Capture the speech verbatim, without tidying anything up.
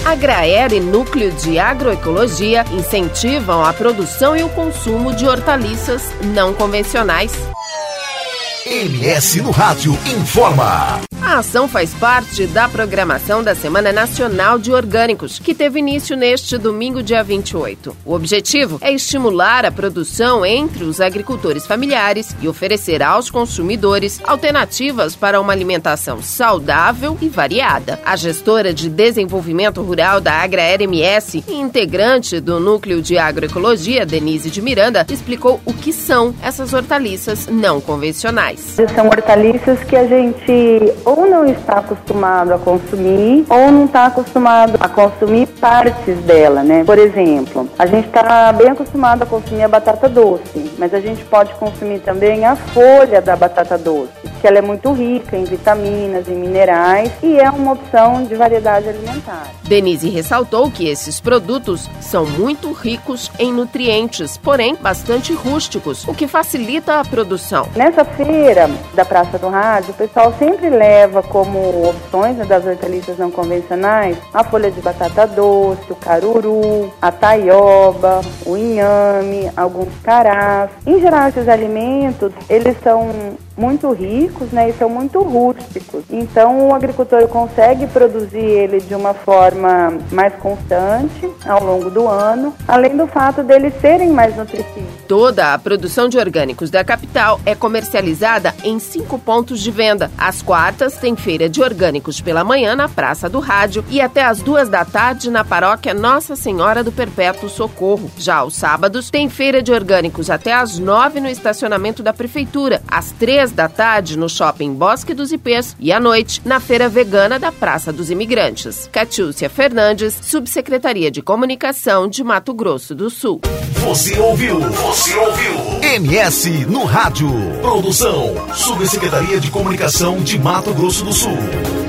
Agraer e Núcleo de Agroecologia incentivam a produção e o consumo de hortaliças não convencionais. M S no Rádio informa. A ação faz parte da programação da Semana Nacional de Orgânicos, que teve início neste domingo, dia vinte e oito. O objetivo é estimular a produção entre os agricultores familiares e oferecer aos consumidores alternativas para uma alimentação saudável e variada. A gestora de desenvolvimento rural da Agraer M S e integrante do Núcleo de Agroecologia, Denise de Miranda, explicou o que são essas hortaliças não convencionais. São hortaliças que a gente ou não está acostumado a consumir ou não está acostumado a consumir partes dela, né? Por exemplo, a gente está bem acostumado a consumir a batata doce, mas a gente pode consumir também a folha da batata doce, que ela é muito rica em vitaminas, em minerais e é uma opção de variedade alimentar. Denise ressaltou que esses produtos são muito ricos em nutrientes, porém bastante rústicos, o que facilita a produção. Nessa feira da Praça do Rádio, o pessoal sempre leva como opções, né, das hortaliças não convencionais a folha de batata doce, o caruru, a taioba, o inhame, alguns carás. Em geral, esses alimentos, eles são muito ricos, né, e são muito rústicos. Então, o agricultor consegue produzir ele de uma forma mais constante ao longo do ano, além do fato deles serem mais nutritivos. Toda a produção de orgânicos da capital é comercializada em cinco pontos de venda. Às quartas, tem feira de orgânicos pela manhã na Praça do Rádio e até às duas da tarde na paróquia Nossa Senhora do Perpétuo Socorro. Já aos sábados, tem feira de orgânicos até às nove no estacionamento da Prefeitura, às três da tarde no Shopping Bosque dos Ipês e à noite na Feira Vegana da Praça dos Imigrantes. Catiúcia Fernandes, Subsecretaria de Comunicação de Mato Grosso do Sul. Você ouviu? Você ouviu? M S no Rádio. Produção, Subsecretaria de Comunicação de Mato Grosso do Sul.